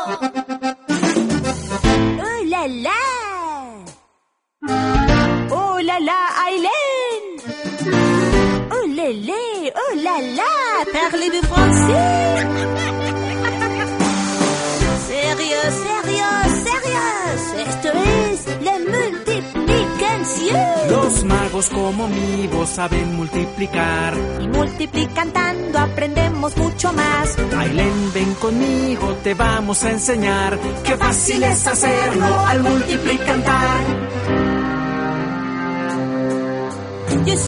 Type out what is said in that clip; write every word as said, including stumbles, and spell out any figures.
¡Oh, la, la! ¡Oh, la, la, Ailén! ¡Oh, la, la! ¡Oh, la, la! Parlez-vous français? Sérieux, sérieux, sérieux. Esto es la multiplicación. Los magos como mi voz saben multiplicar. Y multiplicando aprendemos mucho más. Ailén, ven conmigo, te vamos a enseñar. Qué fácil es hacerlo al multiplicar.